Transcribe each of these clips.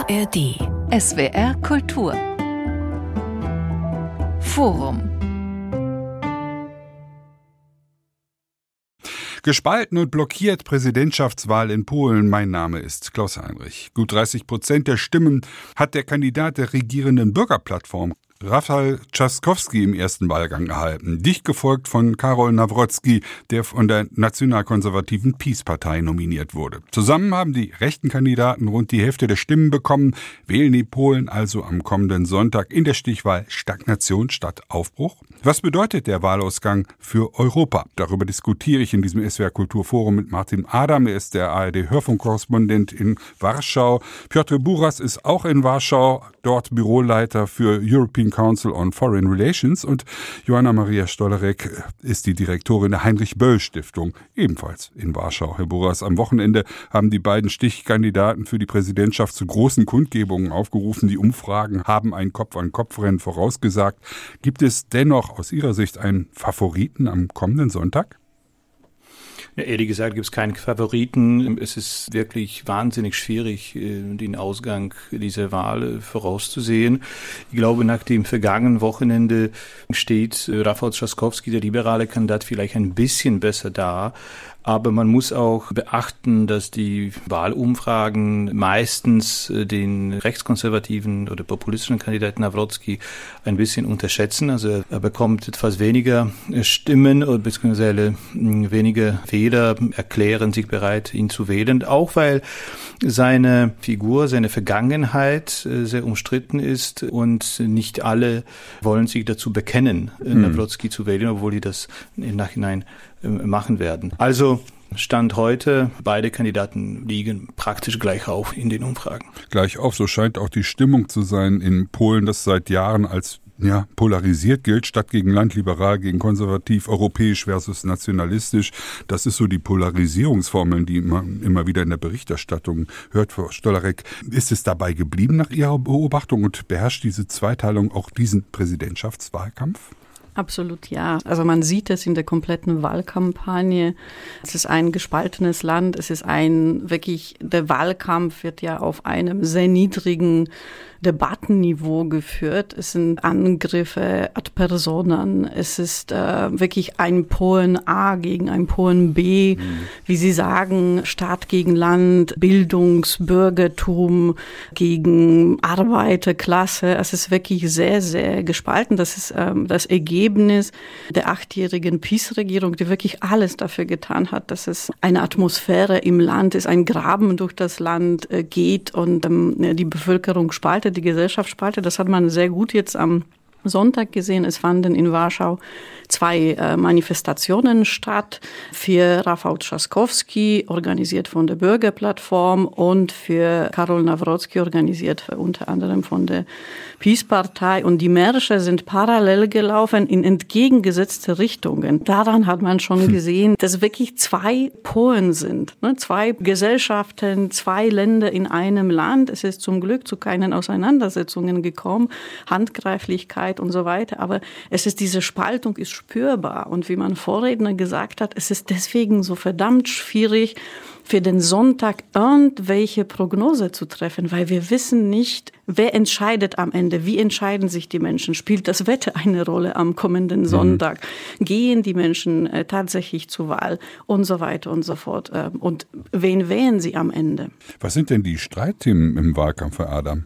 ARD SWR Kultur Forum. Gespalten und blockiert Präsidentschaftswahl in Polen. Mein Name ist Klaus Heinrich. Gut 30% der Stimmen hat der Kandidat der regierenden Bürgerplattform Rafał Trzaskowski im ersten Wahlgang erhalten, dicht gefolgt von Karol Nawrocki, der von der nationalkonservativen PiS-Partei nominiert wurde. Zusammen haben die rechten Kandidaten rund die Hälfte der Stimmen bekommen, wählen die Polen also am kommenden Sonntag in der Stichwahl Stagnation statt Aufbruch. Was bedeutet der Wahlausgang für Europa? Darüber diskutiere ich in diesem SWR Kulturforum mit Martin Adam. Er ist der ARD-Hörfunkkorrespondent in Warschau. Piotr Buras ist auch in Warschau, dort Büroleiter für European Council on Foreign Relations, und Joanna Maria Stolarek ist die Direktorin der Heinrich-Böll-Stiftung, ebenfalls in Warschau. Herr Buras, am Wochenende haben die beiden Stichkandidaten für die Präsidentschaft zu großen Kundgebungen aufgerufen. Die Umfragen haben ein Kopf-an-Kopf-Rennen vorausgesagt. Gibt es dennoch aus Ihrer Sicht einen Favoriten am kommenden Sonntag? Ja, ehrlich gesagt gibt es keinen Favoriten. Es ist wirklich wahnsinnig schwierig, den Ausgang dieser Wahl vorauszusehen. Ich glaube, nach dem vergangenen Wochenende steht Rafał Trzaskowski, der liberale Kandidat, vielleicht ein bisschen besser da. Aber man muss auch beachten, dass die Wahlumfragen meistens den rechtskonservativen oder populistischen Kandidaten Nawrocki ein bisschen unterschätzen. Also er bekommt etwas weniger Stimmen oder beziehungsweise weniger Wähler erklären sich bereit, ihn zu wählen. Auch weil seine Figur, seine Vergangenheit sehr umstritten ist und nicht alle wollen sich dazu bekennen, Nawrocki zu wählen, obwohl die das im Nachhinein machen werden. Also Stand heute, beide Kandidaten liegen praktisch gleich auf in den Umfragen. Gleich auf, so scheint auch die Stimmung zu sein in Polen, das seit Jahren als polarisiert gilt, Stadt gegen Land, liberal gegen konservativ, europäisch versus nationalistisch. Das ist so die Polarisierungsformeln, die man immer wieder in der Berichterstattung hört. Frau Stolarek, ist es dabei geblieben nach Ihrer Beobachtung und beherrscht diese Zweiteilung auch diesen Präsidentschaftswahlkampf? Absolut ja. Also man sieht es in der kompletten Wahlkampagne. Es ist ein gespaltenes Land. Es ist der Wahlkampf wird ja auf einem sehr niedrigen Debattenniveau geführt. Es sind Angriffe ad personam. Es ist wirklich ein Polen A gegen ein Polen B. Wie Sie sagen, Staat gegen Land, Bildungsbürgertum gegen Arbeiterklasse. Es ist wirklich sehr, sehr gespalten. Das ist das Ergebnis der 8-jährigen PiS-Regierung, die wirklich alles dafür getan hat, dass es eine Atmosphäre im Land ist, ein Graben durch das Land geht und die Bevölkerung spaltet, die Gesellschaft spaltet. Das hat man sehr gut jetzt am Sonntag gesehen. Es fanden in Warschau 2 Manifestationen statt für Rafał Trzaskowski, organisiert von der Bürgerplattform, und für Karol Nawrocki, organisiert unter anderem von der PiS-Partei. Und die Märsche sind parallel gelaufen in entgegengesetzte Richtungen. Daran hat man schon gesehen, dass wirklich 2 Polen sind, 2 Gesellschaften, 2 Länder in einem Land. Es ist zum Glück zu keinen Auseinandersetzungen gekommen, Handgreiflichkeit und so weiter. Aber diese Spaltung ist spürbar. Und wie mein Vorredner gesagt hat, es ist deswegen so verdammt schwierig, für den Sonntag irgendwelche Prognose zu treffen, weil wir wissen nicht, wer entscheidet am Ende, wie entscheiden sich die Menschen, spielt das Wetter eine Rolle am kommenden Sonntag, gehen die Menschen tatsächlich zur Wahl und so weiter und so fort, und wen wählen sie am Ende? Was sind denn die Streitthemen im Wahlkampf, Herr Adam?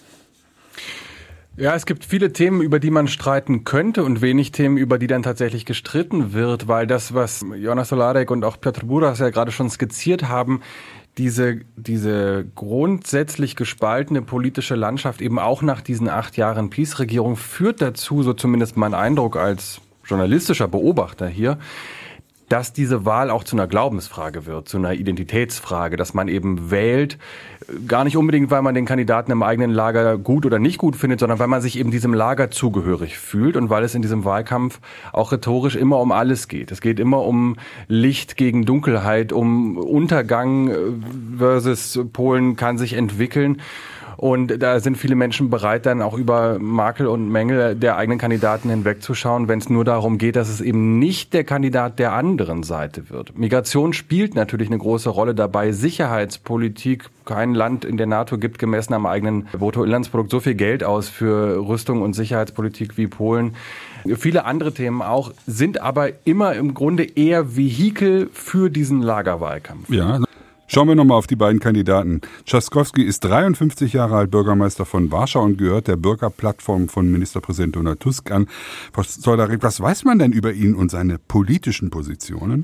Ja, es gibt viele Themen, über die man streiten könnte und wenig Themen, über die dann tatsächlich gestritten wird, weil das, was Joanna Stolarek und auch Piotr Buras ja gerade schon skizziert haben, diese grundsätzlich gespaltene politische Landschaft eben auch nach diesen 8 Jahren PiS-Regierung führt dazu, so zumindest mein Eindruck als journalistischer Beobachter hier, dass diese Wahl auch zu einer Glaubensfrage wird, zu einer Identitätsfrage, dass man eben wählt, gar nicht unbedingt, weil man den Kandidaten im eigenen Lager gut oder nicht gut findet, sondern weil man sich eben diesem Lager zugehörig fühlt und weil es in diesem Wahlkampf auch rhetorisch immer um alles geht. Es geht immer um Licht gegen Dunkelheit, um Untergang versus Polen kann sich entwickeln. Und da sind viele Menschen bereit, dann auch über Makel und Mängel der eigenen Kandidaten hinwegzuschauen, wenn es nur darum geht, dass es eben nicht der Kandidat der anderen Seite wird. Migration spielt natürlich eine große Rolle dabei. Sicherheitspolitik, kein Land in der NATO gibt gemessen am eigenen Bruttoinlandsprodukt so viel Geld aus für Rüstung und Sicherheitspolitik wie Polen. Viele andere Themen auch, sind aber immer im Grunde eher Vehikel für diesen Lagerwahlkampf. Ja. Schauen wir nochmal auf die beiden Kandidaten. Trzaskowski ist 53 Jahre alt, Bürgermeister von Warschau und gehört der Bürgerplattform von Ministerpräsident Donald Tusk an. Frau Stollarek, was weiß man denn über ihn und seine politischen Positionen?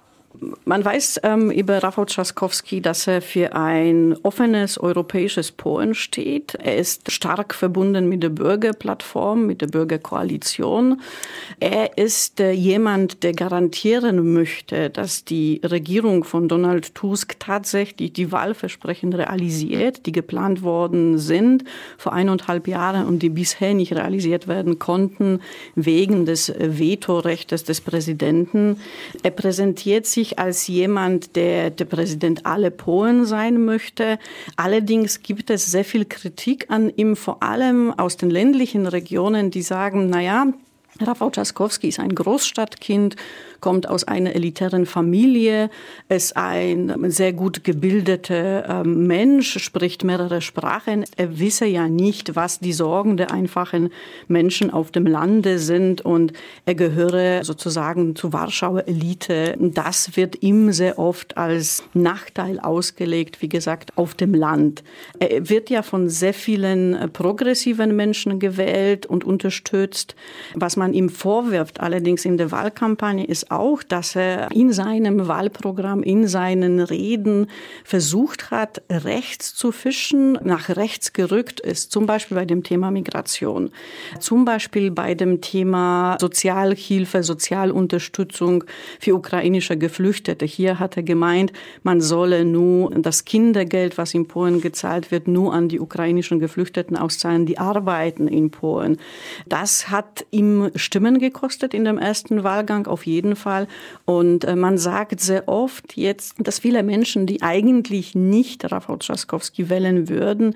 Man weiß über Rafał Trzaskowski, dass er für ein offenes europäisches Polen steht. Er ist stark verbunden mit der Bürgerplattform, mit der Bürgerkoalition. Er ist jemand, der garantieren möchte, dass die Regierung von Donald Tusk tatsächlich die Wahlversprechen realisiert, die geplant worden sind vor 1,5 Jahren und die bisher nicht realisiert werden konnten wegen des Vetorechtes des Präsidenten. Er präsentiert sich als jemand, der Präsident aller Polen sein möchte. Allerdings gibt es sehr viel Kritik an ihm, vor allem aus den ländlichen Regionen, die sagen, naja, Rafał Trzaskowski ist ein Großstadtkind, kommt aus einer elitären Familie, ist ein sehr gut gebildeter Mensch, spricht mehrere Sprachen. Er wisse ja nicht, was die Sorgen der einfachen Menschen auf dem Lande sind und er gehöre sozusagen zur Warschauer Elite. Das wird ihm sehr oft als Nachteil ausgelegt, wie gesagt, auf dem Land. Er wird ja von sehr vielen progressiven Menschen gewählt und unterstützt. Was man ihm vorwirft, allerdings in der Wahlkampagne, ist auch, dass er in seinem Wahlprogramm, in seinen Reden versucht hat, rechts zu fischen, nach rechts gerückt ist, zum Beispiel bei dem Thema Migration, zum Beispiel bei dem Thema Sozialhilfe, Sozialunterstützung für ukrainische Geflüchtete. Hier hat er gemeint, man solle nur das Kindergeld, was in Polen gezahlt wird, nur an die ukrainischen Geflüchteten auszahlen, die arbeiten in Polen. Das hat ihm Stimmen gekostet in dem ersten Wahlgang, auf jeden Fall. Und man sagt sehr oft jetzt, dass viele Menschen, die eigentlich nicht Rafał Trzaskowski wählen würden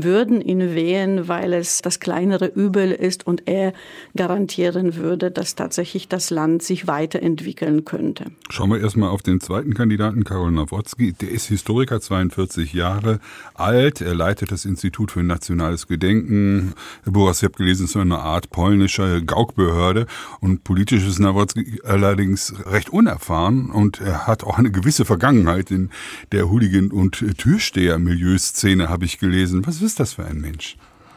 ihn wählen, weil es das kleinere Übel ist und er garantieren würde, dass tatsächlich das Land sich weiterentwickeln könnte. Schauen wir erstmal auf den zweiten Kandidaten, Karol Nawrocki. Der ist Historiker, 42 Jahre alt. Er leitet das Institut für nationales Gedenken. Herr Buras, ich habe gelesen, es ist eine Art polnische Gaukbehörde. Und politisch ist Nawrocki allerdings recht unerfahren und er hat auch eine gewisse Vergangenheit in der Hooligan- und Türsteher-Milieuszene, habe ich gelesen. Was ist das für ein Mensch?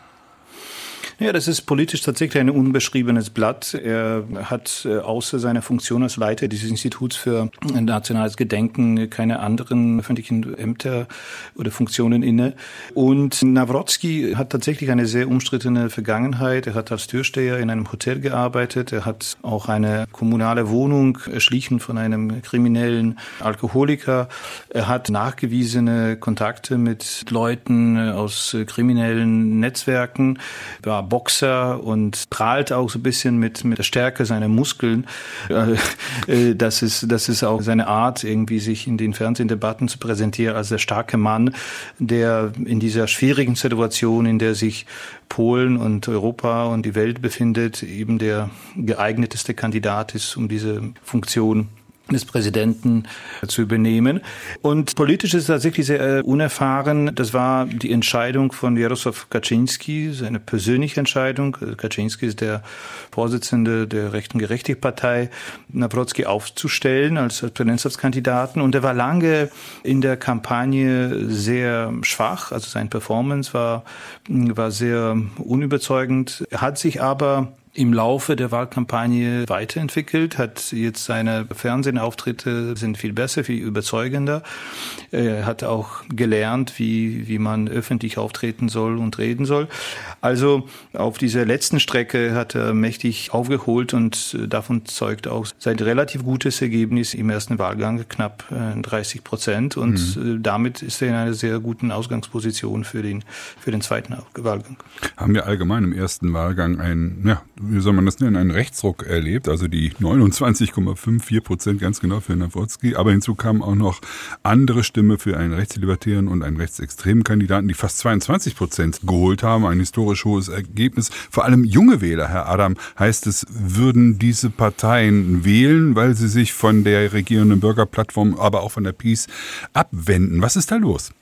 Ja, das ist politisch tatsächlich ein unbeschriebenes Blatt. Er hat außer seiner Funktion als Leiter dieses Instituts für nationales Gedenken keine anderen öffentlichen Ämter oder Funktionen inne. Und Nawrocki hat tatsächlich eine sehr umstrittene Vergangenheit. Er hat als Türsteher in einem Hotel gearbeitet. Er hat auch eine kommunale Wohnung erschlichen von einem kriminellen Alkoholiker. Er hat nachgewiesene Kontakte mit Leuten aus kriminellen Netzwerken, war Boxer und prahlt auch so ein bisschen mit der Stärke seiner Muskeln. Das ist auch seine Art, irgendwie sich in den Fernsehdebatten zu präsentieren als der starke Mann, der in dieser schwierigen Situation, in der sich Polen und Europa und die Welt befindet, eben der geeigneteste Kandidat ist, um diese Funktion des Präsidenten zu übernehmen. Und politisch ist es tatsächlich sehr unerfahren. Das war die Entscheidung von Jarosław Kaczyński, seine persönliche Entscheidung. Kaczyński ist der Vorsitzende der Rechten Gerechtigkeit-Partei, Nawrocki aufzustellen als Präsidentschaftskandidaten. Und er war lange in der Kampagne sehr schwach. Also seine Performance war sehr unüberzeugend. Er hat sich aber im Laufe der Wahlkampagne weiterentwickelt, hat jetzt seine Fernsehauftritte sind viel besser, viel überzeugender. Er hat auch gelernt, wie man öffentlich auftreten soll und reden soll. Also auf dieser letzten Strecke hat er mächtig aufgeholt und davon zeugt auch sein relativ gutes Ergebnis im ersten Wahlgang, knapp 30%. Und damit ist er in einer sehr guten Ausgangsposition für den zweiten Wahlgang. Haben wir allgemein im ersten Wahlgang ein wie soll man das nennen, einen Rechtsruck erlebt, also die 29,54% ganz genau für Nawrocki, aber hinzu kamen auch noch andere Stimmen für einen rechtslibertären und einen rechtsextremen Kandidaten, die fast 22% geholt haben, ein historisch hohes Ergebnis. Vor allem junge Wähler, Herr Adam, heißt es, würden diese Parteien wählen, weil sie sich von der regierenden Bürgerplattform, aber auch von der PiS abwenden. Was ist da los?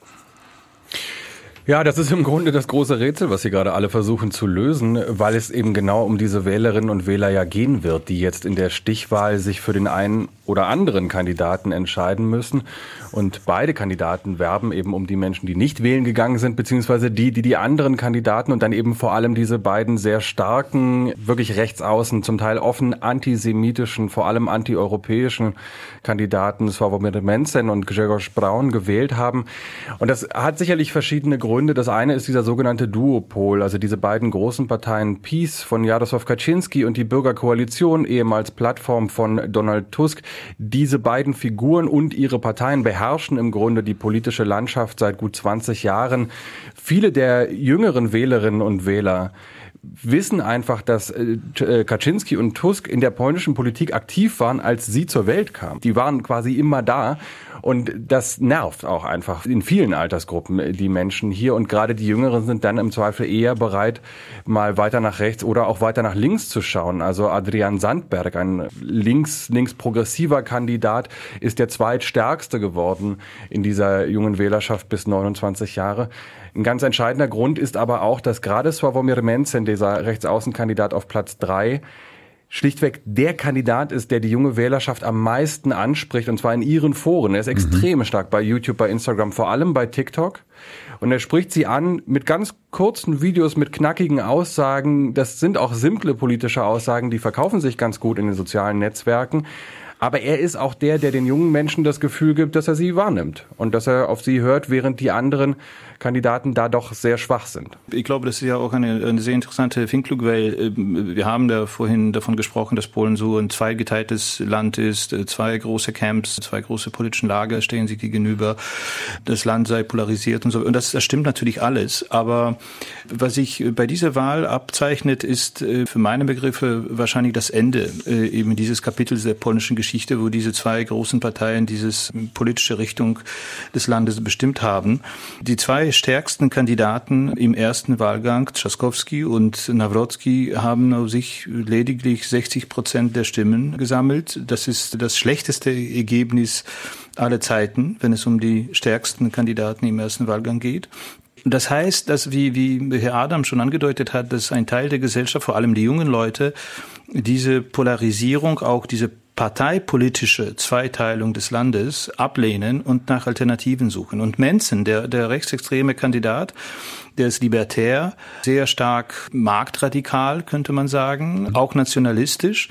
Ja, das ist im Grunde das große Rätsel, was Sie gerade alle versuchen zu lösen, weil es eben genau um diese Wählerinnen und Wähler ja gehen wird, die jetzt in der Stichwahl sich für den einen oder anderen Kandidaten entscheiden müssen. Und beide Kandidaten werben eben um die Menschen, die nicht wählen gegangen sind, beziehungsweise die anderen Kandidaten und dann eben vor allem diese beiden sehr starken, wirklich rechtsaußen, zum Teil offen antisemitischen, vor allem antieuropäischen Kandidaten Sławomir Mencen und Grzegorz Braun gewählt haben. Und das hat sicherlich verschiedene Gründe. Das eine ist dieser sogenannte Duopol, also diese beiden großen Parteien PiS von Jarosław Kaczyński und die Bürgerkoalition, ehemals Plattform von Donald Tusk. Diese beiden Figuren und ihre Parteien beherrschen im Grunde die politische Landschaft seit gut 20 Jahren. Viele der jüngeren Wählerinnen und Wähler wissen einfach, dass Kaczyński und Tusk in der polnischen Politik aktiv waren, als sie zur Welt kamen. Die waren quasi immer da. Und das nervt auch einfach in vielen Altersgruppen die Menschen hier. Und gerade die Jüngeren sind dann im Zweifel eher bereit, mal weiter nach rechts oder auch weiter nach links zu schauen. Also Adrian Sandberg, ein links-progressiver Kandidat, ist der zweitstärkste geworden in dieser jungen Wählerschaft bis 29 Jahre. Ein ganz entscheidender Grund ist aber auch, dass gerade Sławomir Mencen, dieser Rechtsaußenkandidat auf Platz 3, schlichtweg der Kandidat ist, der die junge Wählerschaft am meisten anspricht, und zwar in ihren Foren. Er ist extrem stark bei YouTube, bei Instagram, vor allem bei TikTok. Und er spricht sie an mit ganz kurzen Videos, mit knackigen Aussagen. Das sind auch simple politische Aussagen, die verkaufen sich ganz gut in den sozialen Netzwerken. Aber er ist auch der den jungen Menschen das Gefühl gibt, dass er sie wahrnimmt und dass er auf sie hört, während die anderen Kandidaten da doch sehr schwach sind. Ich glaube, das ist ja auch eine sehr interessante Findung, weil wir haben da vorhin davon gesprochen, dass Polen so ein zweigeteiltes Land ist, zwei große Camps, zwei große politische Lager stehen sich gegenüber, das Land sei polarisiert und so. Und das stimmt natürlich alles. Aber was sich bei dieser Wahl abzeichnet, ist für meine Begriffe wahrscheinlich das Ende eben dieses Kapitels der polnischen Geschichte, wo diese zwei großen Parteien dieses politische Richtung des Landes bestimmt haben. Die zwei stärksten Kandidaten im ersten Wahlgang, Trzaskowski und Nawrocki, haben auf sich lediglich 60% der Stimmen gesammelt. Das ist das schlechteste Ergebnis aller Zeiten, wenn es um die stärksten Kandidaten im ersten Wahlgang geht. Das heißt, dass, wie Herr Adam schon angedeutet hat, dass ein Teil der Gesellschaft, vor allem die jungen Leute, diese Polarisierung, auch diese parteipolitische Zweiteilung des Landes ablehnen und nach Alternativen suchen. Und Mencen, der rechtsextreme Kandidat, der ist libertär, sehr stark marktradikal, könnte man sagen, auch nationalistisch.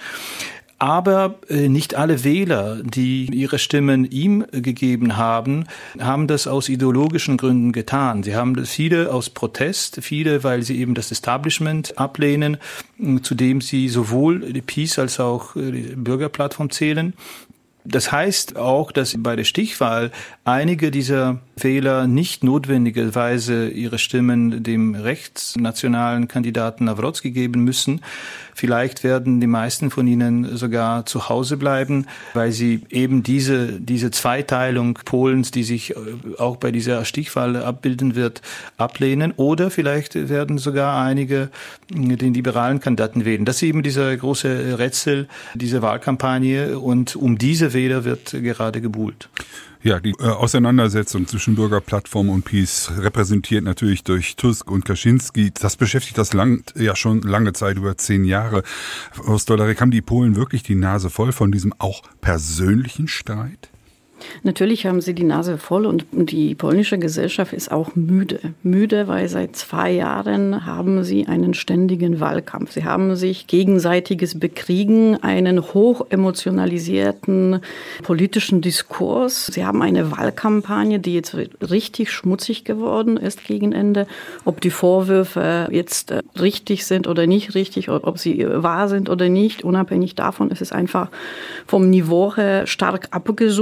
Aber nicht alle Wähler, die ihre Stimmen ihm gegeben haben, haben das aus ideologischen Gründen getan. Sie haben das viele aus Protest, viele, weil sie eben das Establishment ablehnen, zu dem sie sowohl die PiS als auch die Bürgerplattform zählen. Das heißt auch, dass bei der Stichwahl einige dieser Wähler nicht notwendigerweise ihre Stimmen dem rechtsnationalen Kandidaten Nawrocki geben müssen. Vielleicht werden die meisten von ihnen sogar zu Hause bleiben, weil sie eben diese Zweiteilung Polens, die sich auch bei dieser Stichwahl abbilden wird, ablehnen. Oder vielleicht werden sogar einige den liberalen Kandidaten wählen. Das ist eben dieser große Rätsel, diese Wahlkampagne, und um diese Wähler wird gerade gebuhlt. Ja, die Auseinandersetzung zwischen Bürgerplattform und PiS, repräsentiert natürlich durch Tusk und Kaczyński, das beschäftigt das Land ja schon lange Zeit, über 10 Jahre. Frau Stolarek, haben die Polen wirklich die Nase voll von diesem auch persönlichen Streit? Natürlich haben sie die Nase voll und die polnische Gesellschaft ist auch müde. Müde, weil seit 2 Jahren haben sie einen ständigen Wahlkampf. Sie haben sich gegenseitiges Bekriegen, einen hoch emotionalisierten politischen Diskurs. Sie haben eine Wahlkampagne, die jetzt richtig schmutzig geworden ist gegen Ende. Ob die Vorwürfe jetzt richtig sind oder nicht richtig, ob sie wahr sind oder nicht, unabhängig davon ist es einfach vom Niveau her stark abgesunken.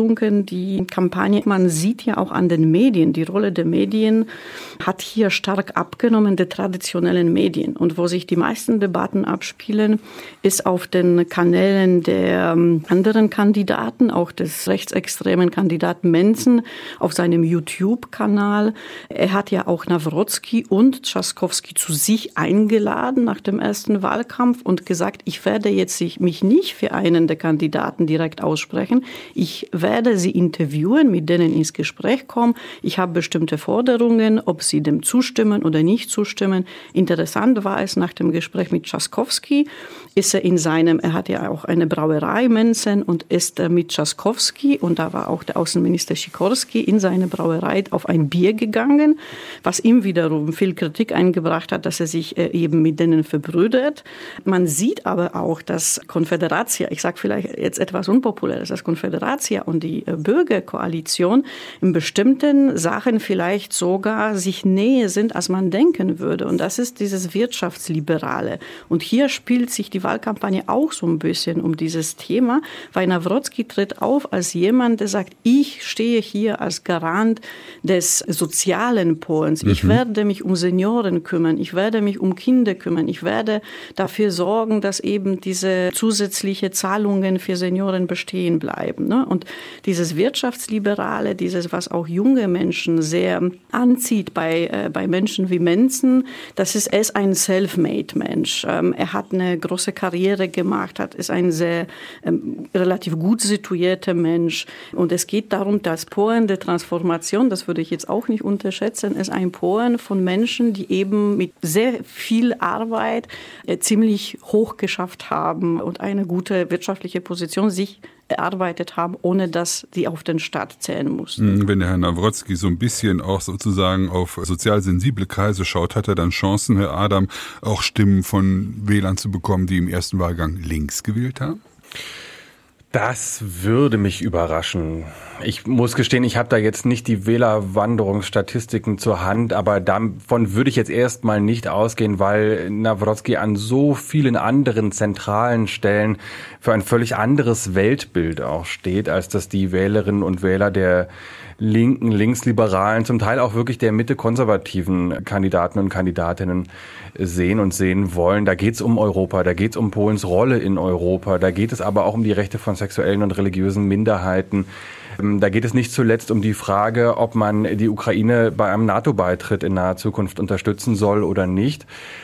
die Kampagne, man sieht ja auch an den Medien, die Rolle der Medien hat hier stark abgenommen, der traditionellen Medien. Und wo sich die meisten Debatten abspielen, ist auf den Kanälen der anderen Kandidaten, auch des rechtsextremen Kandidaten Mensen, auf seinem YouTube-Kanal. Er hat ja auch Nawrocki und Trzaskowski zu sich eingeladen nach dem ersten Wahlkampf und gesagt, ich werde jetzt mich nicht für einen der Kandidaten direkt aussprechen. Ich werde sie interviewen, mit denen ins Gespräch kommen. Ich habe bestimmte Forderungen, ob sie dem zustimmen oder nicht zustimmen. Interessant war es nach dem Gespräch mit Trzaskowski, er hat ja auch eine Brauerei Mensen und ist mit Trzaskowski und da war auch der Außenminister Sikorski in seine Brauerei auf ein Bier gegangen, was ihm wiederum viel Kritik eingebracht hat, dass er sich eben mit denen verbrüdert. Man sieht aber auch, dass Konfederacja, ich sage vielleicht jetzt etwas Unpopuläres, dass Konfederacja und die Bürgerkoalition in bestimmten Sachen vielleicht sogar sich näher sind, als man denken würde. Und das ist dieses Wirtschaftsliberale. Und hier spielt sich die Wahlkampagne auch so ein bisschen um dieses Thema, weil Nawrocki tritt auf als jemand, der sagt, ich stehe hier als Garant des sozialen Polens. Ich werde mich um Senioren kümmern, ich werde mich um Kinder kümmern, ich werde dafür sorgen, dass eben diese zusätzliche Zahlungen für Senioren bestehen bleiben. Und dieses Wirtschaftsliberale, dieses, was auch junge Menschen sehr anzieht bei Menschen wie Mensen, er ist ein Self-Made-Mensch. Er hat eine große Karriere gemacht, ist ein sehr relativ gut situierter Mensch. Und es geht darum, dass Polen der Transformation, das würde ich jetzt auch nicht unterschätzen, ist ein Polen von Menschen, die eben mit sehr viel Arbeit ziemlich hoch geschafft haben und eine gute wirtschaftliche Position sich erarbeitet haben, ohne dass die auf den Staat zählen mussten. Wenn der Herr Nawrocki so ein bisschen auch sozusagen auf sozial sensible Kreise schaut, hat er dann Chancen, Herr Adam, auch Stimmen von Wählern zu bekommen, die im ersten Wahlgang links gewählt haben? Das würde mich überraschen. Ich muss gestehen, ich habe da jetzt nicht die Wählerwanderungsstatistiken zur Hand, aber davon würde ich jetzt erstmal nicht ausgehen, weil Nawrocki an so vielen anderen zentralen Stellen für ein völlig anderes Weltbild auch steht, als dass die Wählerinnen und Wähler der linken, linksliberalen, zum Teil auch wirklich der mitte-konservativen Kandidaten und Kandidatinnen sehen und sehen wollen. Da geht es um Europa, da geht es um Polens Rolle in Europa, da geht es aber auch um die Rechte von sexuellen und religiösen Minderheiten. Da geht es nicht zuletzt um die Frage, ob man die Ukraine bei einem NATO-Beitritt in naher Zukunft unterstützen soll oder nicht.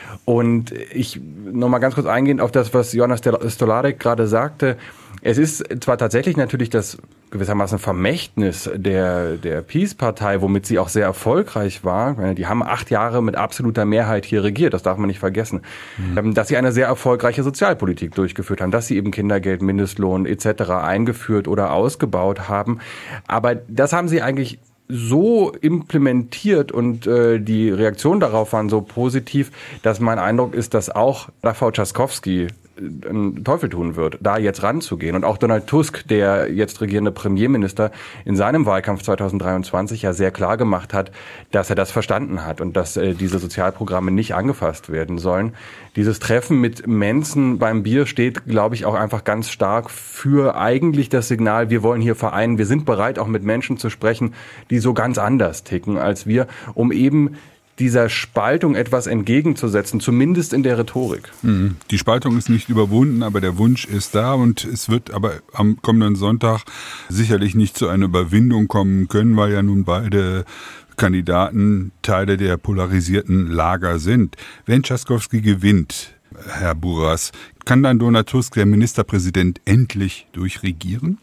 Und ich nochmal ganz kurz eingehend auf das, was Jonas Stolarek gerade sagte. Es ist zwar tatsächlich natürlich das gewissermaßen Vermächtnis der PiS-Partei, womit sie auch sehr erfolgreich war. Die haben 8 Jahre mit absoluter Mehrheit hier regiert, das darf man nicht vergessen. Dass sie eine sehr erfolgreiche Sozialpolitik durchgeführt haben, dass sie eben Kindergeld, Mindestlohn etc. eingeführt oder ausgebaut haben. Aber das haben sie eigentlich so implementiert und die Reaktionen darauf waren so positiv, dass mein Eindruck ist, dass auch Rafał Trzaskowski einen Teufel tun wird, da jetzt ranzugehen. Und auch Donald Tusk, der jetzt regierende Premierminister, in seinem Wahlkampf 2023 ja sehr klar gemacht hat, dass er das verstanden hat und dass diese Sozialprogramme nicht angefasst werden sollen. Dieses Treffen mit Mensen beim Bier steht, glaube ich, auch einfach ganz stark für eigentlich das Signal, wir wollen hier vereinen, wir sind bereit, auch mit Menschen zu sprechen, die so ganz anders ticken als wir, um eben dieser Spaltung etwas entgegenzusetzen, zumindest in der Rhetorik. Die Spaltung ist nicht überwunden, aber der Wunsch ist da und es wird aber am kommenden Sonntag sicherlich nicht zu einer Überwindung kommen können, weil ja nun beide Kandidaten Teile der polarisierten Lager sind. Wenn Trzaskowski gewinnt, Herr Buras, kann dann Donald Tusk, der Ministerpräsident, endlich durchregieren?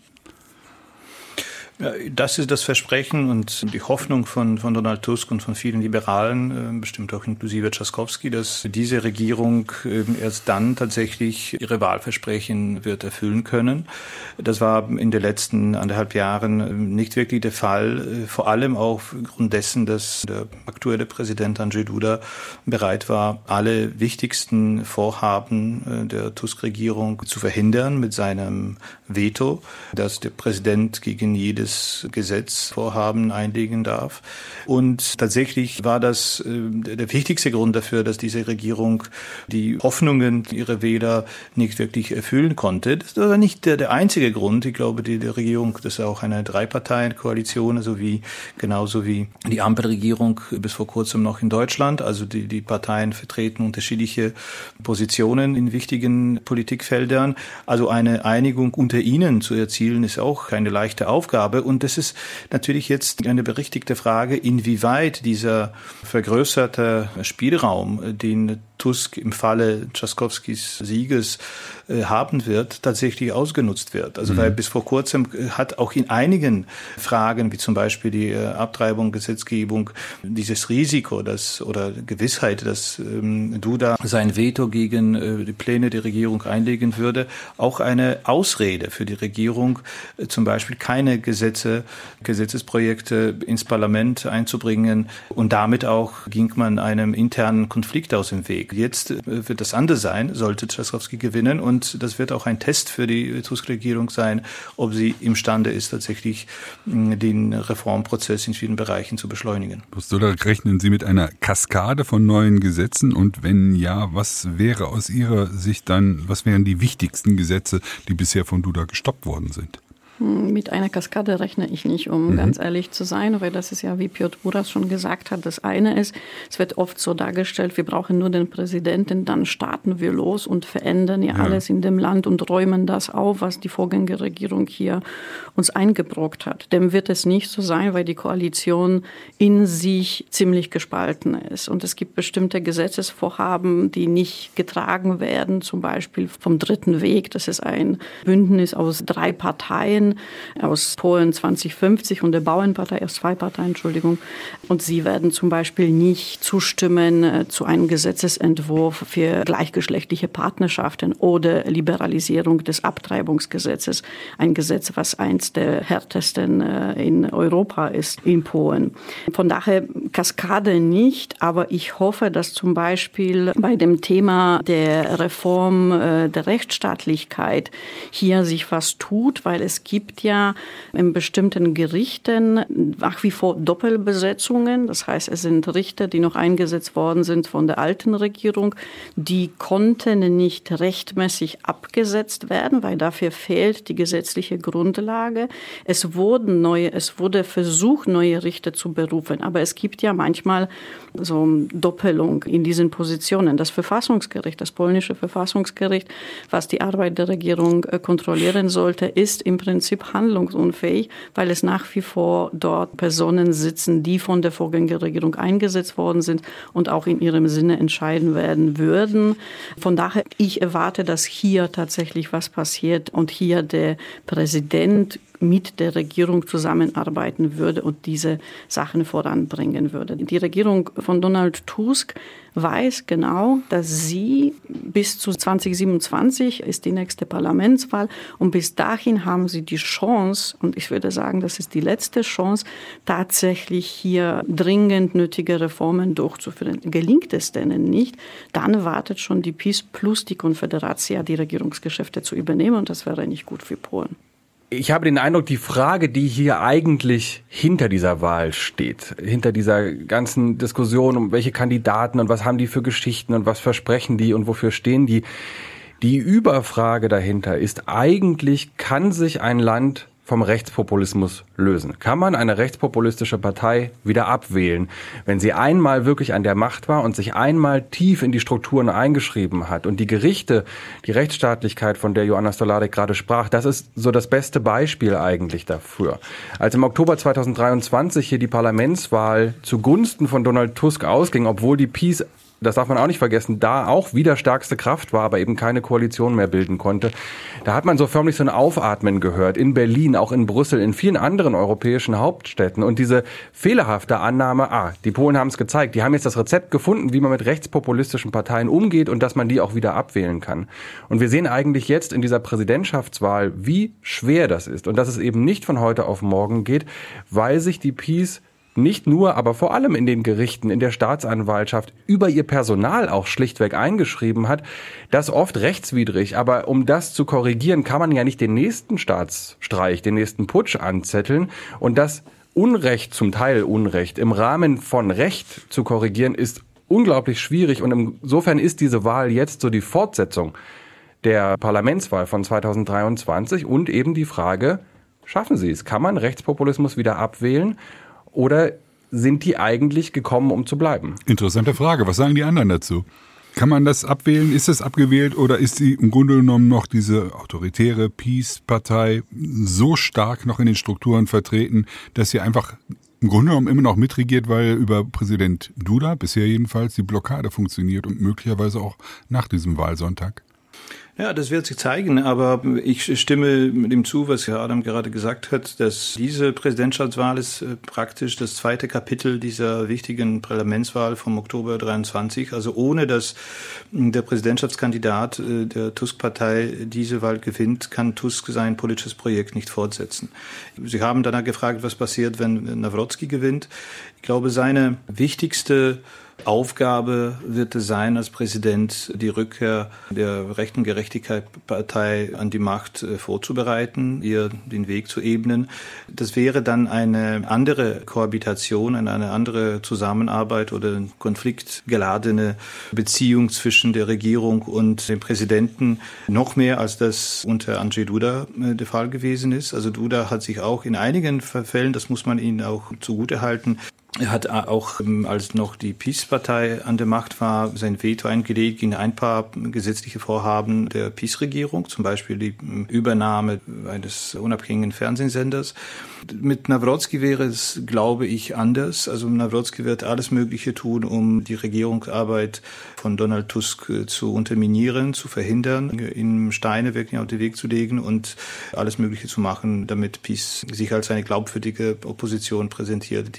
Das ist das Versprechen und die Hoffnung von Donald Tusk und von vielen Liberalen, bestimmt auch inklusive Trzaskowski, dass diese Regierung erst dann tatsächlich ihre Wahlversprechen wird erfüllen können. Das war in den letzten 1,5 Jahren nicht wirklich der Fall, vor allem auch aufgrund dessen, dass der aktuelle Präsident Andrzej Duda bereit war, alle wichtigsten Vorhaben der Tusk-Regierung zu verhindern mit seinem Veto, dass der Präsident gegen jedes neues Gesetzvorhaben einlegen darf. Und tatsächlich war das der wichtigste Grund dafür, dass diese Regierung die Hoffnungen ihrer Wähler nicht wirklich erfüllen konnte. Das ist aber nicht der einzige Grund. Ich glaube, die Regierung, das ist auch eine Drei-Parteien-Koalition, genauso wie die Ampelregierung bis vor kurzem noch in Deutschland. Also die Parteien vertreten unterschiedliche Positionen in wichtigen Politikfeldern. Also eine Einigung unter ihnen zu erzielen, ist auch keine leichte Aufgabe. Und das ist natürlich jetzt eine berechtigte Frage, inwieweit dieser vergrößerte Spielraum, den Tusk im Falle Trzaskowskis Sieges haben wird, tatsächlich ausgenutzt wird. Also weil bis vor kurzem hat auch in einigen Fragen, wie zum Beispiel die Abtreibung, Gesetzgebung, dieses Risiko, oder Gewissheit, dass Duda sein Veto gegen die Pläne der Regierung einlegen würde, auch eine Ausrede für die Regierung, zum Beispiel keine Gesetzesprojekte ins Parlament einzubringen, und damit auch ging man einem internen Konflikt aus dem Weg. Jetzt wird das anders sein, sollte Trzaskowski gewinnen, und das wird auch ein Test für die Tusk-Regierung sein, ob sie imstande ist, tatsächlich den Reformprozess in vielen Bereichen zu beschleunigen. Rechnen Sie mit einer Kaskade von neuen Gesetzen, und wenn ja, was wäre aus Ihrer Sicht dann, was wären die wichtigsten Gesetze, die bisher von Duda gestoppt worden sind? Mit einer Kaskade rechne ich nicht, um ganz ehrlich zu sein, weil das ist ja, wie Piotr Buras schon gesagt hat, das eine ist, es wird oft so dargestellt, wir brauchen nur den Präsidenten, dann starten wir los und verändern ja alles in dem Land und räumen das auf, was die Vorgängerregierung hier uns eingebrockt hat. Dem wird es nicht so sein, weil die Koalition in sich ziemlich gespalten ist. Und es gibt bestimmte Gesetzesvorhaben, die nicht getragen werden, zum Beispiel vom Dritten Weg. Das ist ein Bündnis aus 3 Parteien, aus Polen 2050 und der Bauernpartei aus 2 Parteien, Entschuldigung. Und sie werden zum Beispiel nicht zustimmen zu einem Gesetzesentwurf für gleichgeschlechtliche Partnerschaften oder Liberalisierung des Abtreibungsgesetzes. Ein Gesetz, was eins der härtesten in Europa ist, in Polen. Von daher Kaskade nicht, aber ich hoffe, dass zum Beispiel bei dem Thema der Reform der Rechtsstaatlichkeit hier sich was tut, weil es gibt ja in bestimmten Gerichten nach wie vor Doppelbesetzungen. Das heißt, es sind Richter, die noch eingesetzt worden sind von der alten Regierung. Die konnten nicht rechtmäßig abgesetzt werden, weil dafür fehlt die gesetzliche Grundlage. Es wurde versucht, neue Richter zu berufen. Aber es gibt ja manchmal so Doppelung in diesen Positionen. Das Verfassungsgericht, das polnische Verfassungsgericht, was die Arbeit der Regierung kontrollieren sollte, ist im Prinzip handlungsunfähig, weil es nach wie vor dort Personen sitzen, die von der Vorgängerregierung eingesetzt worden sind und auch in ihrem Sinne entscheiden werden würden. Von daher, ich erwarte, dass hier tatsächlich was passiert und hier der Präsident mit der Regierung zusammenarbeiten würde und diese Sachen voranbringen würde. Die Regierung von Donald Tusk weiß genau, dass sie bis zu 2027 ist die nächste Parlamentswahl und bis dahin haben sie die Chance, und ich würde sagen, das ist die letzte Chance, tatsächlich hier dringend nötige Reformen durchzuführen. Gelingt es denen nicht, dann wartet schon die PiS plus die Konföderacja, die Regierungsgeschäfte zu übernehmen, und das wäre nicht gut für Polen. Ich habe den Eindruck, die Frage, die hier eigentlich hinter dieser Wahl steht, hinter dieser ganzen Diskussion um welche Kandidaten und was haben die für Geschichten und was versprechen die und wofür stehen die, die Überfrage dahinter ist eigentlich, kann sich ein Land vom Rechtspopulismus lösen? Kann man eine rechtspopulistische Partei wieder abwählen, wenn sie einmal wirklich an der Macht war und sich einmal tief in die Strukturen eingeschrieben hat? Und die Gerichte, die Rechtsstaatlichkeit, von der Joanna Stolarik gerade sprach, das ist so das beste Beispiel eigentlich dafür. Als im Oktober 2023 hier die Parlamentswahl zugunsten von Donald Tusk ausging, obwohl die PiS, das darf man auch nicht vergessen, da auch wieder stärkste Kraft war, aber eben keine Koalition mehr bilden konnte. Da hat man so förmlich so ein Aufatmen gehört. In Berlin, auch in Brüssel, in vielen anderen europäischen Hauptstädten. Und diese fehlerhafte Annahme, die Polen haben es gezeigt, die haben jetzt das Rezept gefunden, wie man mit rechtspopulistischen Parteien umgeht und dass man die auch wieder abwählen kann. Und wir sehen eigentlich jetzt in dieser Präsidentschaftswahl, wie schwer das ist. Und dass es eben nicht von heute auf morgen geht, weil sich die PiS nicht nur, aber vor allem in den Gerichten, in der Staatsanwaltschaft über ihr Personal auch schlichtweg eingeschrieben hat, das oft rechtswidrig. Aber um das zu korrigieren, kann man ja nicht den nächsten Staatsstreich, den nächsten Putsch anzetteln. Und das Unrecht, zum Teil Unrecht, im Rahmen von Recht zu korrigieren, ist unglaublich schwierig. Und insofern ist diese Wahl jetzt so die Fortsetzung der Parlamentswahl von 2023 und eben die Frage, schaffen Sie es? Kann man Rechtspopulismus wieder abwählen? Oder sind die eigentlich gekommen, um zu bleiben? Interessante Frage. Was sagen die anderen dazu? Kann man das abwählen? Ist es abgewählt oder ist die im Grunde genommen noch diese autoritäre PiS-Partei so stark noch in den Strukturen vertreten, dass sie einfach im Grunde genommen immer noch mitregiert, weil über Präsident Duda bisher jedenfalls die Blockade funktioniert und möglicherweise auch nach diesem Wahlsonntag? Ja, das wird sich zeigen, aber ich stimme dem zu, was Herr Adam gerade gesagt hat, dass diese Präsidentschaftswahl ist praktisch das zweite Kapitel dieser wichtigen Parlamentswahl vom Oktober 23. Also ohne dass der Präsidentschaftskandidat der Tusk-Partei diese Wahl gewinnt, kann Tusk sein politisches Projekt nicht fortsetzen. Sie haben danach gefragt, was passiert, wenn Nawrocki gewinnt. Ich glaube, seine wichtigste Aufgabe wird es sein, als Präsident die Rückkehr der rechten Gerechtigkeitspartei an die Macht vorzubereiten, ihr den Weg zu ebnen. Das wäre dann eine andere Kohabitation, eine andere Zusammenarbeit oder konfliktgeladene Beziehung zwischen der Regierung und dem Präsidenten, noch mehr als das unter Andrzej Duda der Fall gewesen ist. Also Duda hat sich auch in einigen Fällen, das muss man ihnen auch zugutehalten, er hat auch, als noch die PiS-Partei an der Macht war, sein Veto eingelegt gegen ein paar gesetzliche Vorhaben der PiS-Regierung, zum Beispiel die Übernahme eines unabhängigen Fernsehsenders. Mit Nawrocki wäre es, glaube ich, anders. Also Nawrocki wird alles Mögliche tun, um die Regierungsarbeit von Donald Tusk zu unterminieren, zu verhindern, ihm Steine wirklich auf den Weg zu legen und alles Mögliche zu machen, damit PiS sich als eine glaubwürdige Opposition präsentiert,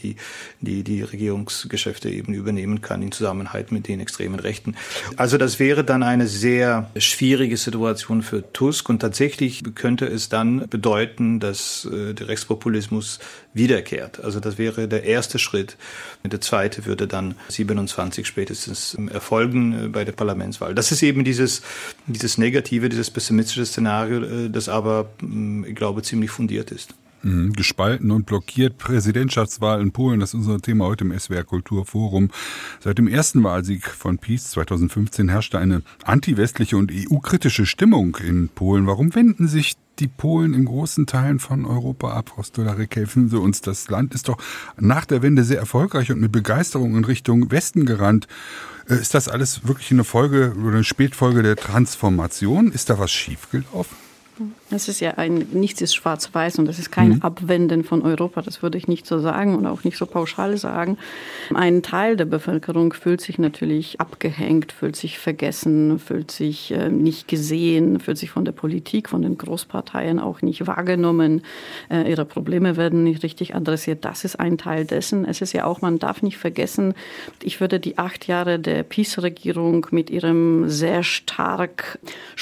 die Regierungsgeschäfte eben übernehmen kann in Zusammenhalt mit den extremen Rechten. Also das wäre dann eine sehr schwierige Situation für Tusk und tatsächlich könnte es dann bedeuten, dass der Rechtspopulismus wiederkehrt. Also das wäre der erste Schritt. Der zweite würde dann 27 spätestens erfolgen bei der Parlamentswahl. Das ist eben dieses negative, dieses pessimistische Szenario, das aber, ich glaube, ziemlich fundiert ist. Gespalten und blockiert Präsidentschaftswahl in Polen, das ist unser Thema heute im SWR Kulturforum. Seit dem ersten Wahlsieg von PiS 2015 herrschte eine antiwestliche und EU-kritische Stimmung in Polen. Warum wenden sich die Polen in großen Teilen von Europa ab? Frau Stolarek, helfen Sie uns. Das Land ist doch nach der Wende sehr erfolgreich und mit Begeisterung in Richtung Westen gerannt. Ist das alles wirklich eine Folge oder eine Spätfolge der Transformation? Ist da was schiefgelaufen? Es ist ja nichts ist schwarz-weiß und es ist kein Abwenden von Europa, das würde ich nicht so sagen und auch nicht so pauschal sagen. Ein Teil der Bevölkerung fühlt sich natürlich abgehängt, fühlt sich vergessen, fühlt sich nicht gesehen, fühlt sich von der Politik, von den Großparteien auch nicht wahrgenommen. Ihre Probleme werden nicht richtig adressiert. Das ist ein Teil dessen. Es ist ja auch, man darf nicht vergessen, ich würde die 8 Jahre der PiS-Regierung mit ihrem sehr stark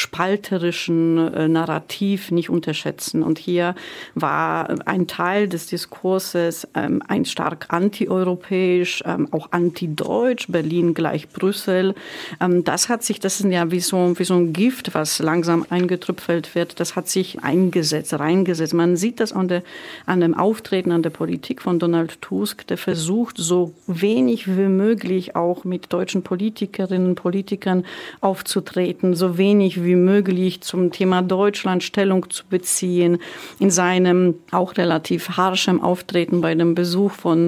spalterischen Narrativ nicht unterschätzen. Und hier war ein Teil des Diskurses ein stark antieuropäisch, auch antideutsch, Berlin gleich Brüssel. Das ist ja wie so ein Gift, was langsam eingetrüpfelt wird. Das hat sich reingesetzt. Man sieht das an dem Auftreten, an der Politik von Donald Tusk, der versucht, so wenig wie möglich auch mit deutschen Politikerinnen und Politikern aufzutreten, so wenig wie möglich zum Thema Deutschland Stellung zu beziehen, in seinem auch relativ harschen Auftreten bei dem Besuch von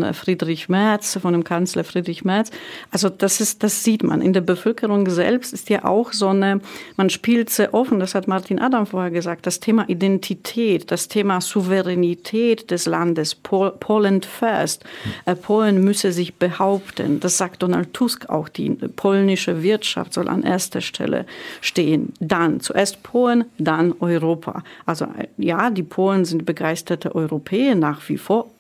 dem Kanzler Friedrich Merz. Also das sieht man. In der Bevölkerung selbst ist ja auch so man spielt sehr offen, das hat Martin Adam vorher gesagt, das Thema Identität, das Thema Souveränität des Landes, Poland first. Polen müsse sich behaupten. Das sagt Donald Tusk auch. Die polnische Wirtschaft soll an erster Stelle stehen. Dann zuerst Polen, dann Europa. Also ja, die Polen sind begeisterte Europäer nach wie vor,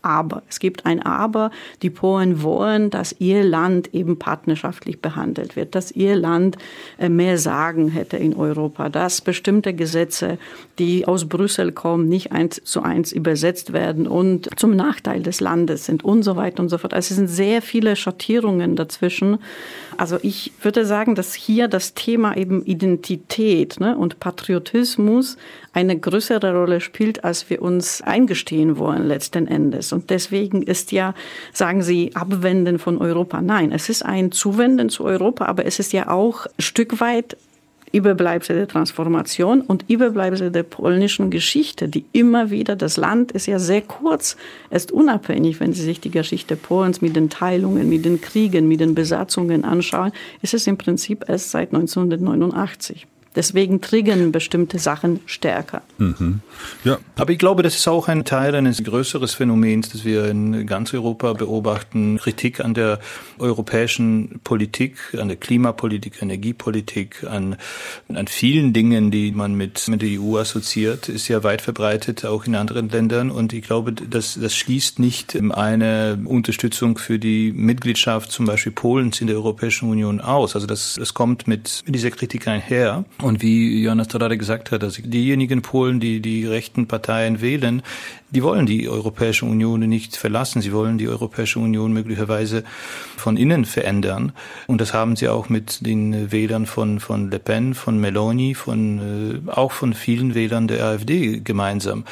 Aber. Es gibt ein Aber. Die Polen wollen, dass ihr Land eben partnerschaftlich behandelt wird, dass ihr Land mehr Sagen hätte in Europa, dass bestimmte Gesetze, die aus Brüssel kommen, nicht 1:1 übersetzt werden und zum Nachteil des Landes sind und so weiter und so fort. Also es sind sehr viele Schattierungen dazwischen. Also ich würde sagen, dass hier das Thema eben Identität, ne, und Patriotismus eine größere Rolle spielt, als wir uns eingestehen wollen letzten Endes. Und deswegen ist ja, sagen Sie, Abwenden von Europa. Nein, es ist ein Zuwenden zu Europa, aber es ist ja auch ein Stück weit Überbleibsel der Transformation und Überbleibsel der polnischen Geschichte, die immer wieder, das Land ist ja sehr kurz, ist unabhängig, wenn Sie sich die Geschichte Polens mit den Teilungen, mit den Kriegen, mit den Besatzungen anschauen, ist es im Prinzip erst seit 1989. Deswegen triggern bestimmte Sachen stärker. Mhm. Ja. Aber ich glaube, das ist auch ein Teil eines größeren Phänomens, das wir in ganz Europa beobachten. Kritik an der europäischen Politik, an der Klimapolitik, Energiepolitik, an vielen Dingen, die man mit der EU assoziiert, ist ja weit verbreitet, auch in anderen Ländern. Und ich glaube, das schließt nicht eine Unterstützung für die Mitgliedschaft zum Beispiel Polens in der Europäischen Union aus. Also das kommt mit dieser Kritik einher. Und wie Jonas gerade gesagt hat, also diejenigen Polen, die rechten Parteien wählen, die wollen die Europäische Union nicht verlassen. Sie wollen die Europäische Union möglicherweise von innen verändern. Und das haben sie auch mit den Wählern von Le Pen, von Meloni, auch von vielen Wählern der AfD gemeinsam.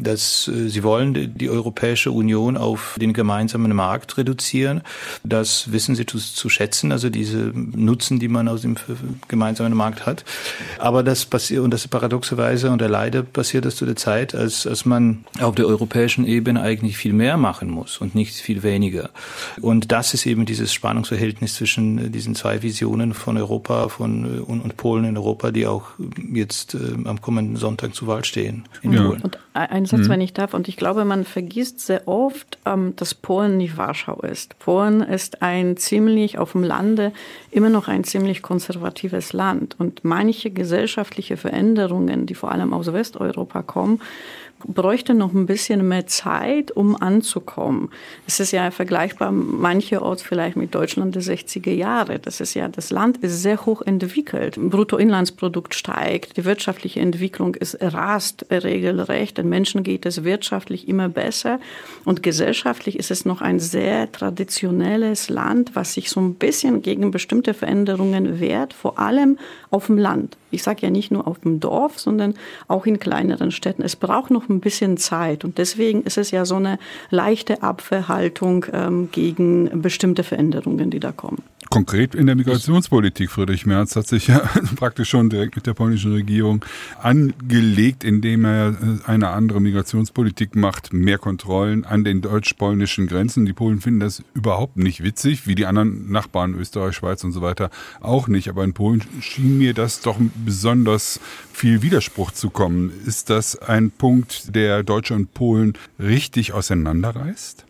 Sie wollen die Europäische Union auf den gemeinsamen Markt reduzieren. Das wissen sie zu schätzen, also diese Nutzen, die man aus dem gemeinsamen Markt hat. Aber das passiert, und das ist paradoxerweise und leider passiert das zu der Zeit, als man auf der europäischen Ebene eigentlich viel mehr machen muss und nicht viel weniger. Und das ist eben dieses Spannungsverhältnis zwischen diesen zwei Visionen von Europa und Polen in Europa, die auch jetzt am kommenden Sonntag zur Wahl stehen in Polen. Und ein Satz, wenn ich darf, und ich glaube, man vergisst sehr oft, dass Polen nicht Warschau ist. Polen ist auf dem Lande immer noch ein ziemlich konservatives Land. Und manche gesellschaftliche Veränderungen, die vor allem aus Westeuropa kommen, bräuchte noch ein bisschen mehr Zeit, um anzukommen. Es ist ja vergleichbar mancherorts vielleicht mit Deutschland der 60er Jahre. Das Land ist sehr hoch entwickelt. Bruttoinlandsprodukt steigt, die wirtschaftliche Entwicklung rast regelrecht, den Menschen geht es wirtschaftlich immer besser und gesellschaftlich ist es noch ein sehr traditionelles Land, was sich so ein bisschen gegen bestimmte Veränderungen wehrt, vor allem auf dem Land. Ich sage ja nicht nur auf dem Dorf, sondern auch in kleineren Städten. Es braucht noch ein bisschen Zeit und deswegen ist es ja so eine leichte Abwehrhaltung gegen bestimmte Veränderungen, die da kommen. Konkret in der Migrationspolitik, Friedrich Merz hat sich ja praktisch schon direkt mit der polnischen Regierung angelegt, indem er eine andere Migrationspolitik macht, mehr Kontrollen an den deutsch-polnischen Grenzen. Die Polen finden das überhaupt nicht witzig, wie die anderen Nachbarn, Österreich, Schweiz und so weiter auch nicht. Aber in Polen schien mir das doch besonders viel Widerspruch zu kommen. Ist das ein Punkt, der Deutsche und Polen richtig auseinanderreißt?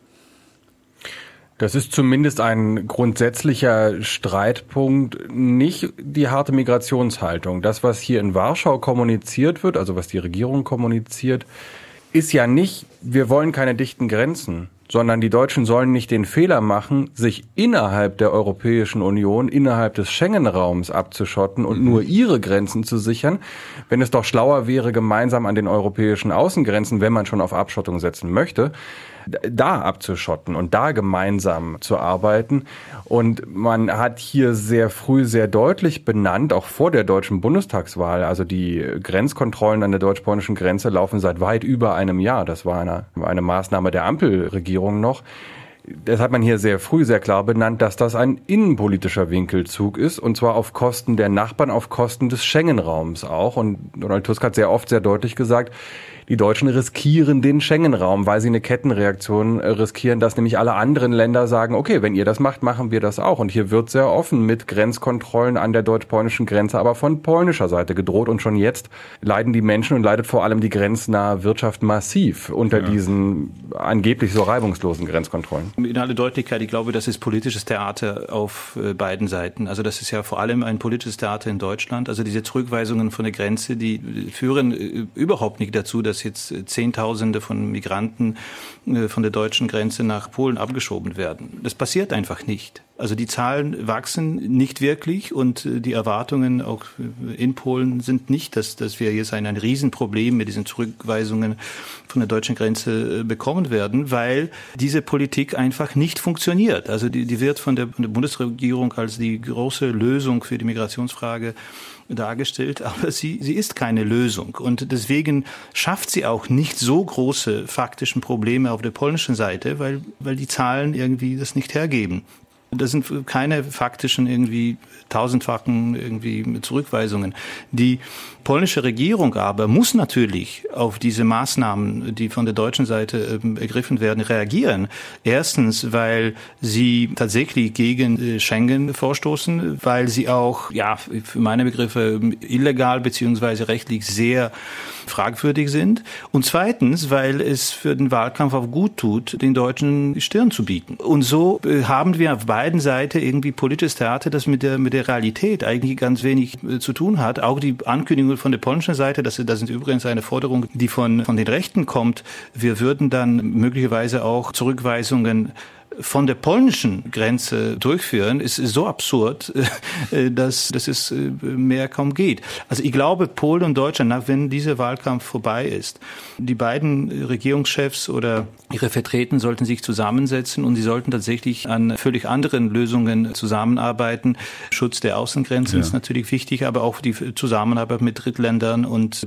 Das ist zumindest ein grundsätzlicher Streitpunkt, nicht die harte Migrationshaltung. Das, was hier in Warschau kommuniziert wird, also was die Regierung kommuniziert, ist ja nicht, wir wollen keine dichten Grenzen, sondern die Deutschen sollen nicht den Fehler machen, sich innerhalb der Europäischen Union, innerhalb des Schengen-Raums abzuschotten und nur ihre Grenzen zu sichern, wenn es doch schlauer wäre, gemeinsam an den europäischen Außengrenzen, wenn man schon auf Abschottung setzen möchte, da abzuschotten und da gemeinsam zu arbeiten. Und man hat hier sehr früh sehr deutlich benannt, auch vor der deutschen Bundestagswahl, also die Grenzkontrollen an der deutsch-polnischen Grenze laufen seit weit über einem Jahr. Das war eine Maßnahme der Ampelregierung noch. Das hat man hier sehr früh sehr klar benannt, dass das ein innenpolitischer Winkelzug ist, und zwar auf Kosten der Nachbarn, auf Kosten des Schengen-Raums auch. Und Donald Tusk hat sehr oft sehr deutlich gesagt, die Deutschen riskieren den Schengen-Raum, weil sie eine Kettenreaktion riskieren, dass nämlich alle anderen Länder sagen, okay, wenn ihr das macht, machen wir das auch. Und hier wird sehr offen mit Grenzkontrollen an der deutsch-polnischen Grenze, aber von polnischer Seite gedroht. Und schon jetzt leiden die Menschen und leidet vor allem die grenznahe Wirtschaft massiv unter diesen angeblich so reibungslosen Grenzkontrollen. In aller Deutlichkeit, ich glaube, das ist politisches Theater auf beiden Seiten. Also das ist ja vor allem ein politisches Theater in Deutschland. Also diese Zurückweisungen von der Grenze, die führen überhaupt nicht dazu, dass dass jetzt Zehntausende von Migranten von der deutschen Grenze nach Polen abgeschoben werden. Das passiert einfach nicht. Also die Zahlen wachsen nicht wirklich und die Erwartungen auch in Polen sind nicht, dass wir jetzt ein Riesenproblem mit diesen Zurückweisungen von der deutschen Grenze bekommen werden, weil diese Politik einfach nicht funktioniert. Also die wird von der Bundesregierung als die große Lösung für die Migrationsfrage dargestellt, aber sie ist keine Lösung und deswegen schafft sie auch nicht so große faktischen Probleme auf der polnischen Seite, weil die Zahlen irgendwie das nicht hergeben. Das sind keine faktischen irgendwie tausendfachen irgendwie Zurückweisungen. Die polnische Regierung aber muss natürlich auf diese Maßnahmen, die von der deutschen Seite ergriffen werden, reagieren. Erstens, weil sie tatsächlich gegen Schengen vorstoßen, weil sie auch, für meine Begriffe illegal beziehungsweise rechtlich sehr fragwürdig sind. Und zweitens, weil es für den Wahlkampf auch gut tut, den Deutschen die Stirn zu bieten. Und so haben wir auf beiden Seiten irgendwie politisches Theater, das mit der Realität eigentlich ganz wenig zu tun hat. Auch die Ankündigung von der polnischen Seite, das ist übrigens eine Forderung, die von den Rechten kommt. Wir würden dann möglicherweise auch Zurückweisungen von der polnischen Grenze durchführen, ist so absurd, dass es mehr kaum geht. Also ich glaube, Polen und Deutschland, wenn dieser Wahlkampf vorbei ist, die beiden Regierungschefs oder ihre Vertretenden sollten sich zusammensetzen und sie sollten tatsächlich an völlig anderen Lösungen zusammenarbeiten. Schutz der Außengrenzen ist natürlich wichtig, aber auch die Zusammenarbeit mit Drittländern und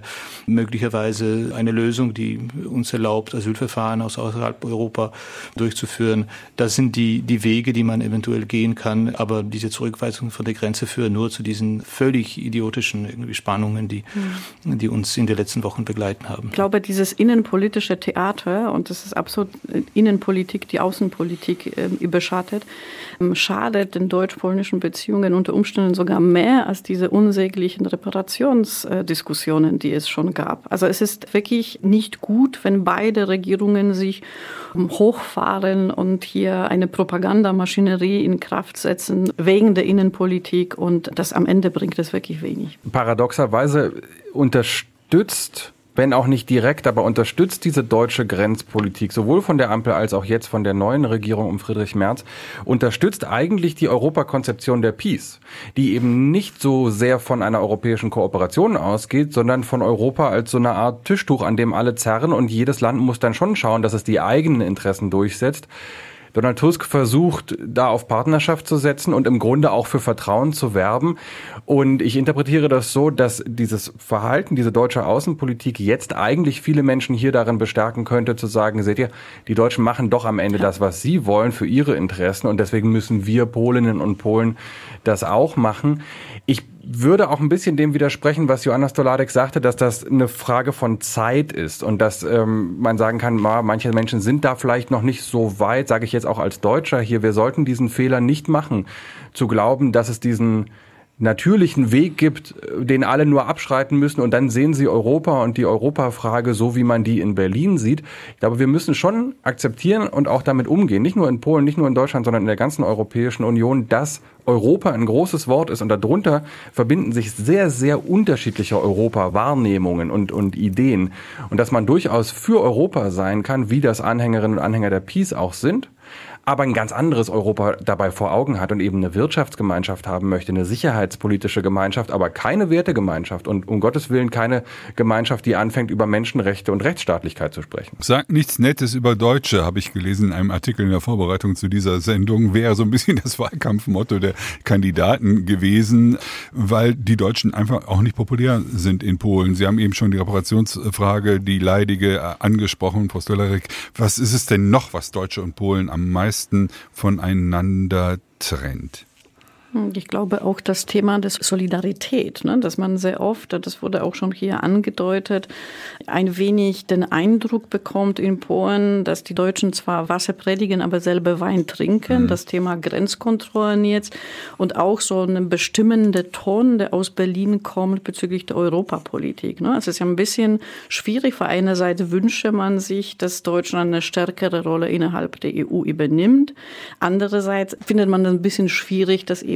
möglicherweise eine Lösung, die uns erlaubt, Asylverfahren außerhalb Europa durchzuführen. Das sind die Wege, die man eventuell gehen kann. Aber diese Zurückweisungen von der Grenze führen nur zu diesen völlig idiotischen irgendwie Spannungen, die uns in den letzten Wochen begleiten haben. Ich glaube, dieses innenpolitische Theater, und das ist absolut Innenpolitik, die Außenpolitik überschattet, schadet den deutsch-polnischen Beziehungen unter Umständen sogar mehr als diese unsäglichen Reparationsdiskussionen, die es schon gab. Also es ist wirklich nicht gut, wenn beide Regierungen sich hochfahren und hier eine Propagandamaschinerie in Kraft setzen wegen der Innenpolitik und das am Ende bringt es wirklich wenig. Paradoxerweise unterstützt, wenn auch nicht direkt, aber unterstützt diese deutsche Grenzpolitik, sowohl von der Ampel als auch jetzt von der neuen Regierung um Friedrich Merz, unterstützt eigentlich die Europakonzeption der Peace, die eben nicht so sehr von einer europäischen Kooperation ausgeht, sondern von Europa als so eine Art Tischtuch, an dem alle zerren und jedes Land muss dann schon schauen, dass es die eigenen Interessen durchsetzt. Donald Tusk versucht, da auf Partnerschaft zu setzen und im Grunde auch für Vertrauen zu werben. Und ich interpretiere das so, dass dieses Verhalten, diese deutsche Außenpolitik jetzt eigentlich viele Menschen hier darin bestärken könnte, zu sagen, seht ihr, die Deutschen machen doch am Ende das, was sie wollen für ihre Interessen. Und deswegen müssen wir Polinnen und Polen das auch machen. Ich würde auch ein bisschen dem widersprechen, was Joanna Stolárek sagte, dass das eine Frage von Zeit ist und dass man sagen kann, manche Menschen sind da vielleicht noch nicht so weit, sage ich jetzt auch als Deutscher hier, wir sollten diesen Fehler nicht machen, zu glauben, dass es diesen natürlichen Weg gibt, den alle nur abschreiten müssen und dann sehen sie Europa und die Europafrage so, wie man die in Berlin sieht. Ich glaube, wir müssen schon akzeptieren und auch damit umgehen, nicht nur in Polen, nicht nur in Deutschland, sondern in der ganzen Europäischen Union, dass Europa ein großes Wort ist und darunter verbinden sich sehr, sehr unterschiedliche Europa-Wahrnehmungen und Ideen und dass man durchaus für Europa sein kann, wie das Anhängerinnen und Anhänger der Peace auch sind, aber ein ganz anderes Europa dabei vor Augen hat und eben eine Wirtschaftsgemeinschaft haben möchte, eine sicherheitspolitische Gemeinschaft, aber keine Wertegemeinschaft und um Gottes Willen keine Gemeinschaft, die anfängt, über Menschenrechte und Rechtsstaatlichkeit zu sprechen. Sagt nichts Nettes über Deutsche, habe ich gelesen in einem Artikel in der Vorbereitung zu dieser Sendung, wäre so ein bisschen das Wahlkampfmotto der Kandidaten gewesen, weil die Deutschen einfach auch nicht populär sind in Polen. Sie haben eben schon die Reparationsfrage, die leidige angesprochen, Frau Stolárek. Was ist es denn noch, was Deutsche und Polen am meisten voneinander trennt? Ich glaube auch das Thema der Solidarität, dass man sehr oft, das wurde auch schon hier angedeutet, ein wenig den Eindruck bekommt in Polen, dass die Deutschen zwar Wasser predigen, aber selber Wein trinken. Das Thema Grenzkontrollen jetzt und auch so ein bestimmender Ton, der aus Berlin kommt bezüglich der Europapolitik. Es ist ja ein bisschen schwierig. Auf einer Seite wünsche man sich, dass Deutschland eine stärkere Rolle innerhalb der EU übernimmt. Andererseits findet man es ein bisschen schwierig, dass eben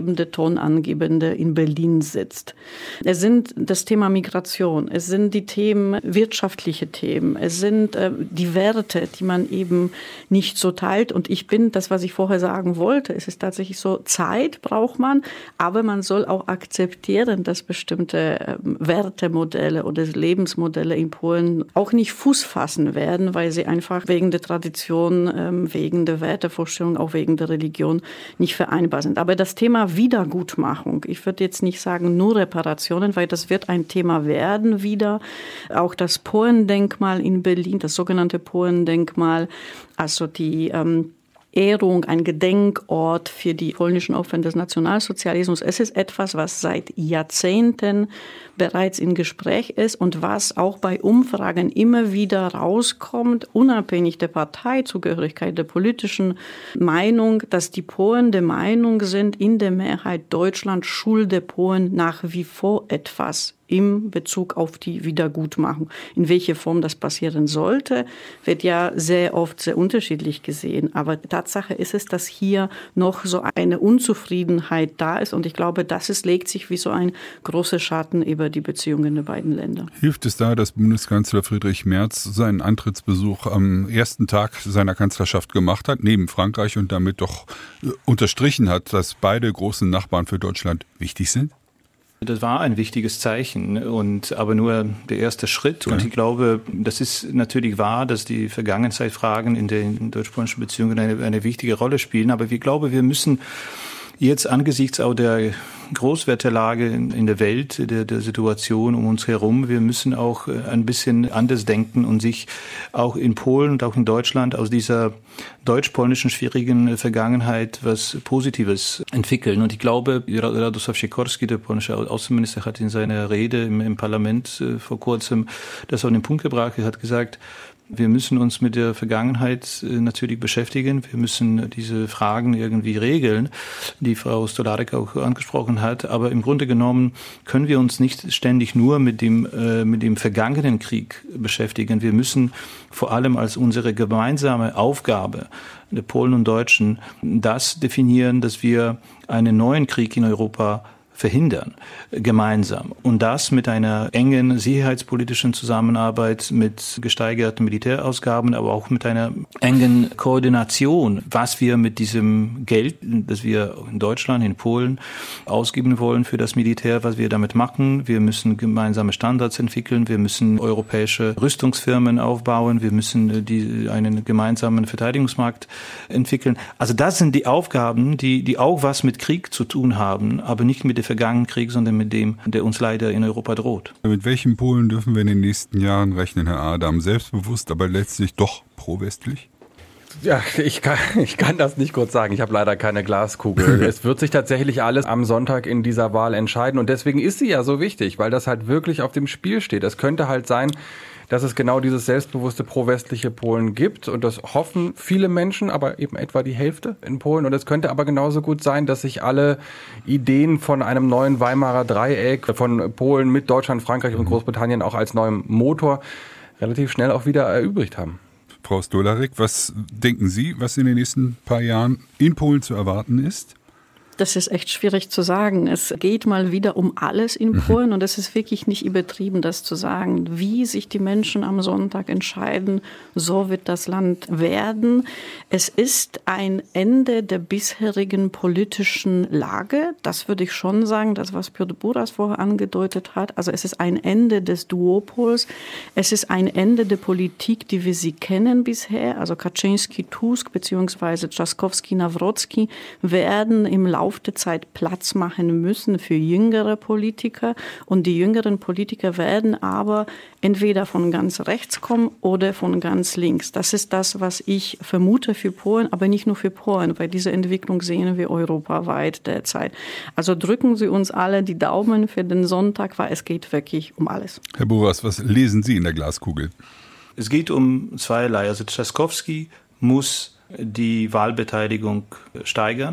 tongebende, tonangebende in Berlin sitzt. Es sind das Thema Migration, es sind die Themen, wirtschaftliche Themen, es sind die Werte, die man eben nicht so teilt. Und ich bin, das, was ich vorher sagen wollte, es ist tatsächlich so, Zeit braucht man, aber man soll auch akzeptieren, dass bestimmte Wertemodelle oder Lebensmodelle in Polen auch nicht Fuß fassen werden, weil sie einfach wegen der Tradition, wegen der Wertevorstellung, auch wegen der Religion nicht vereinbar sind. Aber das Thema Wiedergutmachung, ich würde jetzt nicht sagen nur Reparationen, weil das wird ein Thema werden wieder. Auch das Polendenkmal in Berlin, das sogenannte Polendenkmal, also die Ehrung, ein Gedenkort für die polnischen Opfer des Nationalsozialismus. Es ist etwas, was seit Jahrzehnten bereits im Gespräch ist und was auch bei Umfragen immer wieder rauskommt, unabhängig der Parteizugehörigkeit, der politischen Meinung, dass die Polen der Meinung sind, in der Mehrheit Deutschland schulde Polen nach wie vor etwas im Bezug auf die Wiedergutmachung. In welche Form das passieren sollte, wird ja sehr oft sehr unterschiedlich gesehen. Aber Tatsache ist es, dass hier noch so eine Unzufriedenheit da ist. Und ich glaube, legt sich wie so ein großer Schatten über die Beziehungen der beiden Länder. Hilft es da, dass Bundeskanzler Friedrich Merz seinen Antrittsbesuch am ersten Tag seiner Kanzlerschaft gemacht hat, neben Frankreich, und damit doch unterstrichen hat, dass beide großen Nachbarn für Deutschland wichtig sind? Das war ein wichtiges Zeichen, aber nur der erste Schritt. Und ich glaube, das ist natürlich wahr, dass die Vergangenheitsfragen in den deutsch-polnischen Beziehungen eine wichtige Rolle spielen. Aber ich glaube, wir müssen jetzt angesichts auch der Großwetterlage in der Welt, der Situation um uns herum, wir müssen auch ein bisschen anders denken und sich auch in Polen und auch in Deutschland aus dieser deutsch-polnischen schwierigen Vergangenheit was Positives entwickeln. Und ich glaube, Radosław Sikorski, der polnische Außenminister, hat in seiner Rede im Parlament vor kurzem das auf den Punkt gebracht. Er hat gesagt, wir müssen uns mit der Vergangenheit natürlich beschäftigen. Wir müssen diese Fragen irgendwie regeln, die Frau Stolarek auch angesprochen hat. Aber im Grunde genommen können wir uns nicht ständig nur mit dem vergangenen Krieg beschäftigen. Wir müssen vor allem als unsere gemeinsame Aufgabe der Polen und Deutschen das definieren, dass wir einen neuen Krieg in Europa verhindern, gemeinsam. Und das mit einer engen sicherheitspolitischen Zusammenarbeit, mit gesteigerten Militärausgaben, aber auch mit einer engen Koordination, was wir mit diesem Geld, das wir in Deutschland, in Polen ausgeben wollen für das Militär, was wir damit machen. Wir müssen gemeinsame Standards entwickeln, wir müssen europäische Rüstungsfirmen aufbauen, wir müssen einen gemeinsamen Verteidigungsmarkt entwickeln. Also das sind die Aufgaben, die auch was mit Krieg zu tun haben, aber nicht mit der vergangenen Krieg, sondern mit dem, der uns leider in Europa droht. Mit welchen Polen dürfen wir in den nächsten Jahren rechnen, Herr Adam? Selbstbewusst, aber letztlich doch pro-westlich? Ja, ich kann das nicht kurz sagen. Ich habe leider keine Glaskugel. Es wird sich tatsächlich alles am Sonntag in dieser Wahl entscheiden. Und deswegen ist sie ja so wichtig, weil das halt wirklich auf dem Spiel steht. Es könnte halt sein, dass es genau dieses selbstbewusste pro-westliche Polen gibt. Und das hoffen viele Menschen, aber eben etwa die Hälfte in Polen. Und es könnte aber genauso gut sein, dass sich alle Ideen von einem neuen Weimarer Dreieck, von Polen mit Deutschland, Frankreich und Großbritannien auch als neuem Motor relativ schnell auch wieder erübrigt haben. Frau Stolarek, was denken Sie, was in den nächsten paar Jahren in Polen zu erwarten ist? Das ist echt schwierig zu sagen. Es geht mal wieder um alles in Polen und es ist wirklich nicht übertrieben, das zu sagen. Wie sich die Menschen am Sonntag entscheiden, so wird das Land werden. Es ist ein Ende der bisherigen politischen Lage. Das würde ich schon sagen, das, was Piotr Buras vorher angedeutet hat. Also es ist ein Ende des Duopols. Es ist ein Ende der Politik, die wir sie kennen bisher. Also Kaczyński, Tusk bzw. Trzaskowski, Nawrocki werden im Laufe der Zeit Platz machen müssen für jüngere Politiker. Und die jüngeren Politiker werden aber entweder von ganz rechts kommen oder von ganz links. Das ist das, was ich vermute für Polen, aber nicht nur für Polen, weil diese Entwicklung sehen wir europaweit derzeit. Also drücken Sie uns alle die Daumen für den Sonntag, weil es geht wirklich um alles. Herr Buras, was lesen Sie in der Glaskugel? Es geht um zweierlei. Also Trzaskowski muss die Wahlbeteiligung steigern.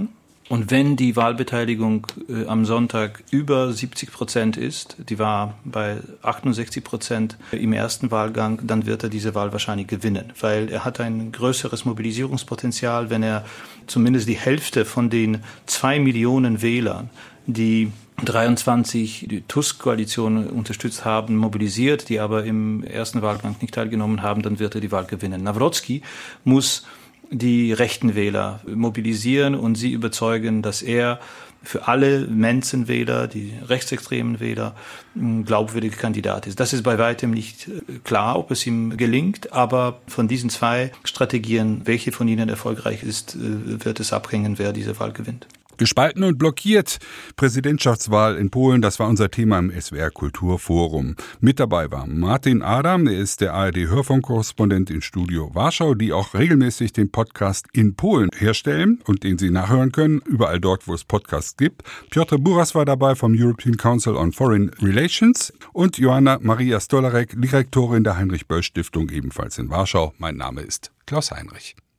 Und wenn die Wahlbeteiligung am Sonntag über 70% ist, die war bei 68% im ersten Wahlgang, dann wird er diese Wahl wahrscheinlich gewinnen, weil er hat ein größeres Mobilisierungspotenzial, wenn er zumindest die Hälfte von den 2 Millionen Wählern, die 23 die Tusk-Koalition unterstützt haben, mobilisiert, die aber im ersten Wahlgang nicht teilgenommen haben, dann wird er die Wahl gewinnen. Nawrocki muss die rechten Wähler mobilisieren und sie überzeugen, dass er für alle Menschenwähler, die rechtsextremen Wähler, ein glaubwürdiger Kandidat ist. Das ist bei weitem nicht klar, ob es ihm gelingt, aber von diesen 2 Strategien, welche von ihnen erfolgreich ist, wird es abhängen, wer diese Wahl gewinnt. Gespalten und blockiert. Präsidentschaftswahl in Polen, das war unser Thema im SWR Kulturforum. Mit dabei war Martin Adam, er ist der ARD-Hörfunkkorrespondent in Studio Warschau, die auch regelmäßig den Podcast in Polen herstellen und den Sie nachhören können, überall dort, wo es Podcasts gibt. Piotr Buras war dabei vom European Council on Foreign Relations und Joanna Maria Stolarek, Direktorin der Heinrich-Böll-Stiftung, ebenfalls in Warschau. Mein Name ist Klaus Heinrich.